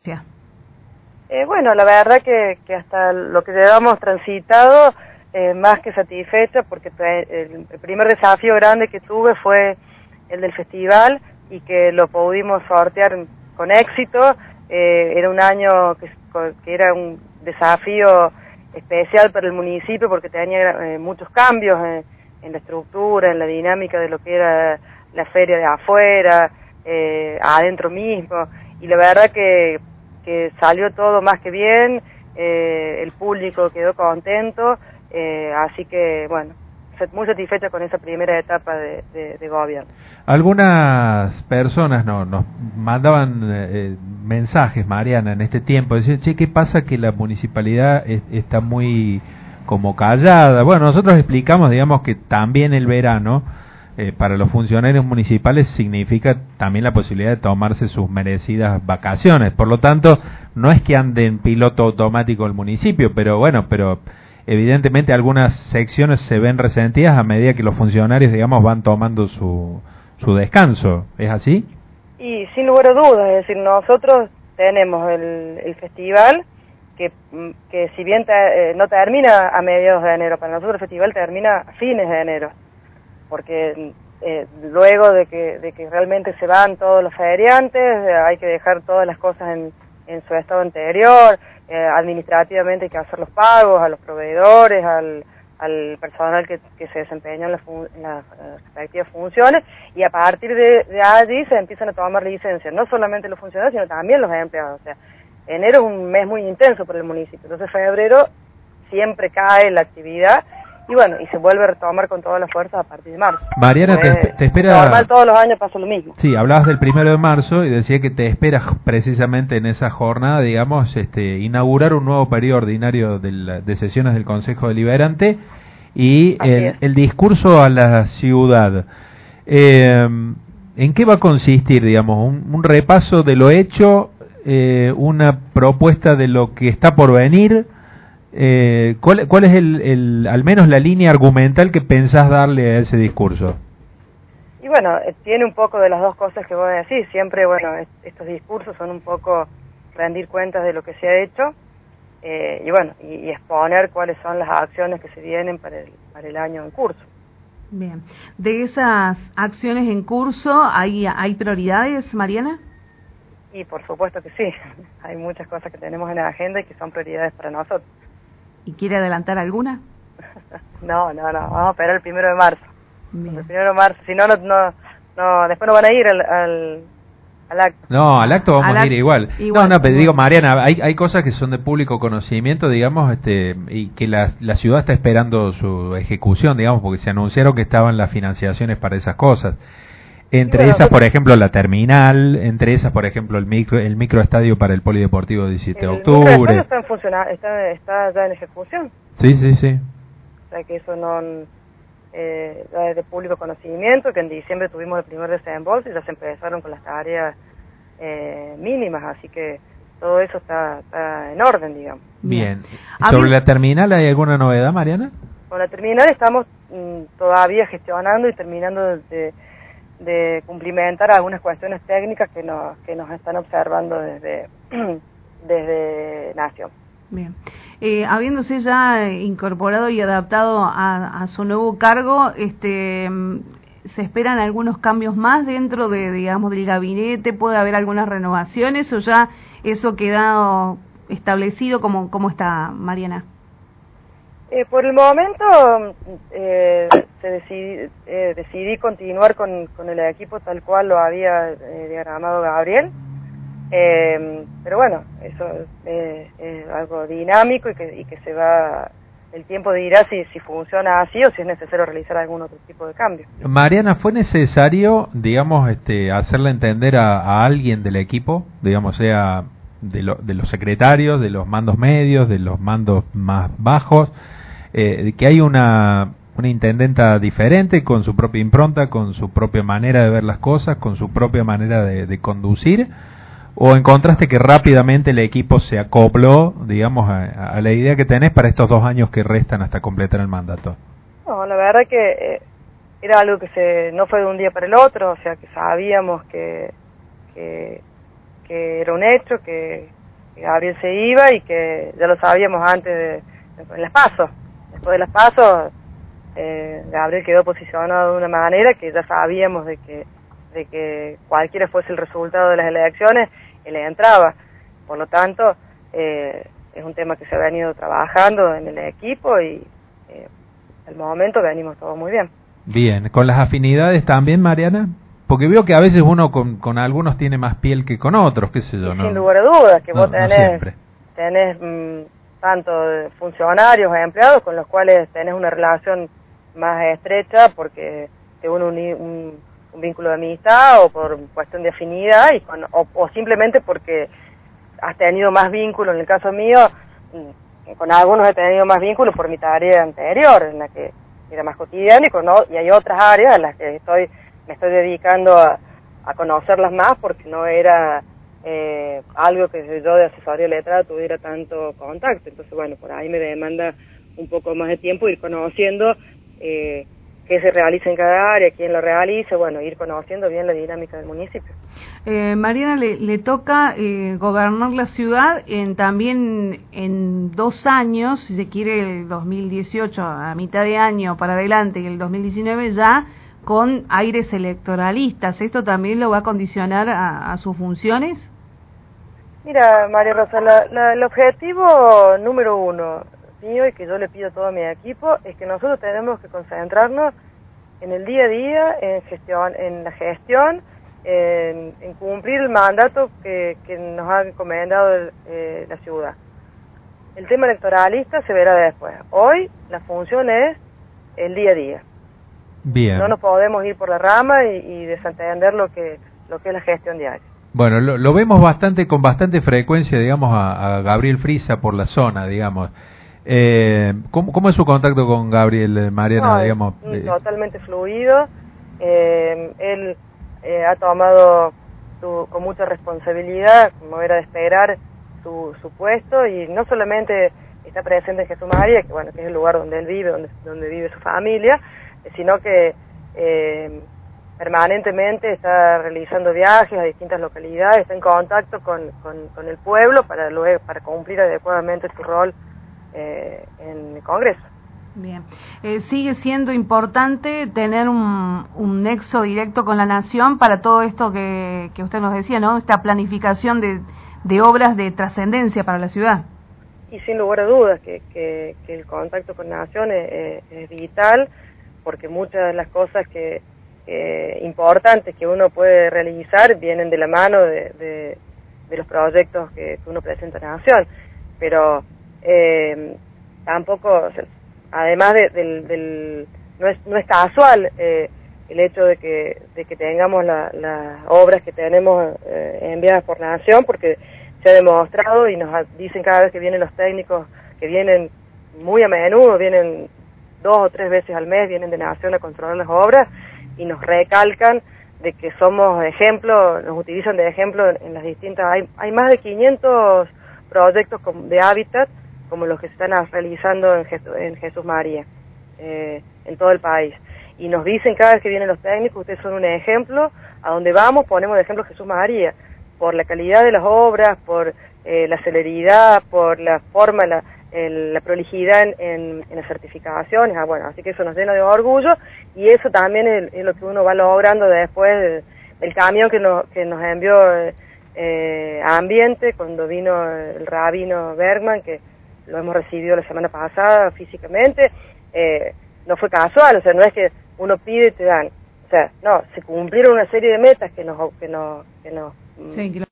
Bueno, la verdad que hasta lo que llevamos transitado, más que satisfecha, porque el primer desafío grande que tuve fue el del festival y que lo pudimos sortear con éxito. Era un año que era un desafío especial para el municipio porque tenía muchos cambios en la estructura, en la dinámica de lo que era la feria de afuera, adentro mismo, y la verdad que salió todo más que bien, el público quedó contento, así que bueno, muy satisfecha con esa primera etapa de gobierno. Algunas personas nos mandaban mensajes, Mariana, en este tiempo, decían, che, ¿qué pasa que la municipalidad está muy como callada? Bueno, nosotros explicamos, digamos, que también el verano para los funcionarios municipales significa también la posibilidad de tomarse sus merecidas vacaciones. Por lo tanto, no es que ande en piloto automático el municipio, pero bueno, evidentemente algunas secciones se ven resentidas a medida que los funcionarios, digamos, van tomando su descanso. ¿Es así? Y sin lugar a dudas, es decir, nosotros tenemos el festival que si bien no termina a mediados de enero, para nosotros el festival termina a fines de enero, porque luego de que realmente se van todos los feriantes, hay que dejar todas las cosas en su estado anterior, administrativamente hay que hacer los pagos a los proveedores, al personal que se desempeña en las respectivas funciones, y a partir de allí se empiezan a tomar licencias, no solamente los funcionarios, sino también los empleados. O sea, enero es un mes muy intenso para el municipio, entonces febrero siempre cae la actividad, y bueno, y se vuelve a retomar con todas las fuerzas a partir de marzo. Mariana, te espera... Normal, todos los años pasa lo mismo. Sí, hablabas del 1 de marzo y decía que te esperas precisamente en esa jornada, digamos, inaugurar un nuevo periodo ordinario de sesiones del Consejo Deliberante y el discurso a la ciudad. ¿En qué va a consistir, digamos? ¿Un repaso de lo hecho? ¿Una propuesta de lo que está por venir? ¿Cuál es al menos la línea argumental que pensás darle a ese discurso? Y bueno, tiene un poco de las dos cosas que vos decís. Siempre, bueno, estos discursos son un poco rendir cuentas de lo que se ha hecho, y bueno, y exponer cuáles son las acciones que se vienen para el año en curso. Bien. De esas acciones en curso, ¿hay prioridades, Mariana? Y por supuesto que sí. Hay muchas cosas que tenemos en la agenda y que son prioridades para nosotros. ¿Y quiere adelantar alguna? No, vamos a esperar el 1 de marzo. Bien. El 1 de marzo, si no, después no van a ir al acto. No, al acto vamos a ir igual. Pero digo, Mariana, hay cosas que son de público conocimiento, digamos, y que la ciudad está esperando su ejecución, digamos, porque se anunciaron que estaban las financiaciones para esas cosas. Entre esas, por ejemplo, la terminal, entre esas, por ejemplo, el microestadio para el polideportivo 17 de octubre. El microestadio está ya en ejecución. Sí. O sea que eso no es de público conocimiento, que en diciembre tuvimos el primer desembolso y ya se empezaron con las tareas mínimas, así que todo eso está en orden, digamos. Bien. ¿Sobre la terminal hay alguna novedad, Mariana? Con la terminal estamos todavía gestionando y terminando de cumplimentar algunas cuestiones técnicas que nos están observando desde Nación. Bien. Habiéndose ya incorporado y adaptado a su nuevo cargo, ¿se esperan algunos cambios más dentro digamos, del gabinete? ¿Puede haber algunas renovaciones o ya eso quedado establecido? ¿Cómo está, Mariana? Por el momento decidí continuar con el equipo tal cual lo había diagramado Gabriel, pero bueno, eso es algo dinámico y que se va, el tiempo dirá si funciona así o si es necesario realizar algún otro tipo de cambio. Mariana, ¿fue necesario, digamos, hacerle entender a alguien del equipo, digamos, sea de los secretarios, de los mandos medios, de los mandos más bajos, que hay una intendenta diferente, con su propia impronta, con su propia manera de ver las cosas, con su propia manera de conducir? ¿O encontraste que rápidamente el equipo se acopló, digamos, a la idea que tenés para estos 2 años que restan hasta completar el mandato? No, la verdad que era algo que no fue de un día para el otro, o sea que sabíamos que que era un hecho, que Gabriel se iba y que ya lo sabíamos antes de las PASO. Después de las PASO, Gabriel quedó posicionado de una manera que ya sabíamos de que cualquiera fuese el resultado de las elecciones, él entraba. Por lo tanto, es un tema que se ha venido trabajando en el equipo y al momento venimos todos muy bien. Bien, ¿con las afinidades también, Mariana? Porque veo que a veces uno con algunos tiene más piel que con otros, qué sé yo, ¿no? Sin lugar a dudas, que no, vos tenés tanto funcionarios o empleados con los cuales tenés una relación más estrecha porque te une un vínculo de amistad o por cuestión de afinidad o simplemente porque has tenido más vínculo. En el caso mío, con algunos he tenido más vínculo por mi tarea anterior, en la que era más cotidiana, y hay otras áreas en las que me estoy dedicando a conocerlas más porque no era algo que yo de asesoría letrada tuviera tanto contacto. Entonces, bueno, por ahí me demanda un poco más de tiempo ir conociendo qué se realiza en cada área, quién lo realiza, bueno, ir conociendo bien la dinámica del municipio. Mariana, le toca gobernar la ciudad también en 2 años, si se quiere el 2018 a mitad de año para adelante y el 2019 ya con aires electoralistas. ¿Esto también lo va a condicionar a sus funciones? Mira, María Rosa, el objetivo número 1 mío y que yo le pido a todo mi equipo es que nosotros tenemos que concentrarnos en el día a día, en la gestión, en cumplir el mandato que nos ha encomendado la ciudad. El tema electoralista se verá después. Hoy la función es el día a día. Bien. No nos podemos ir por la rama y desentender lo que es la gestión diaria. Bueno, lo vemos con bastante frecuencia, digamos, a Gabriel Frisa por la zona, digamos. ¿Cómo es su contacto con Gabriel, Mariana? No, digamos, totalmente fluido. Él ha tomado con mucha responsabilidad, como era de esperar, su puesto, y no solamente está presente en Jesús María, que bueno, que es el lugar donde él vive, donde vive su familia, sino que permanentemente está realizando viajes a distintas localidades, está en contacto con el pueblo para cumplir adecuadamente su rol en el Congreso. Bien. Sigue siendo importante tener un nexo directo con la Nación para todo esto que usted nos decía, ¿no? Esta planificación de obras de trascendencia para la ciudad. Y sin lugar a dudas que el contacto con la Nación es vital, porque muchas de las cosas importantes que uno puede realizar vienen de la mano de los proyectos que uno presenta a la Nación. Pero tampoco, o sea, además no es casual el hecho de que tengamos las obras que tenemos enviadas por la Nación, porque se ha demostrado y nos dicen cada vez que vienen los técnicos, que vienen muy a menudo, vienen 2 o 3 veces al mes, vienen de Nación a controlar las obras y nos recalcan de que somos ejemplo, nos utilizan de ejemplo en las distintas, hay más de 500 proyectos de hábitat como los que se están realizando en Jesús María, en todo el país. Y nos dicen cada vez que vienen los técnicos, ustedes son un ejemplo, a donde vamos ponemos de ejemplo Jesús María, por la calidad de las obras, por la celeridad, por la forma, la prolijidad en las certificaciones. Bueno, así que eso nos llena de orgullo, y eso también es lo que uno va logrando después del camión que nos envió a Ambiente cuando vino el rabino Bergman, que lo hemos recibido la semana pasada físicamente. No fue casual, o sea, no es que uno pide y te dan, o sea, no, se cumplieron una serie de metas que nos sí,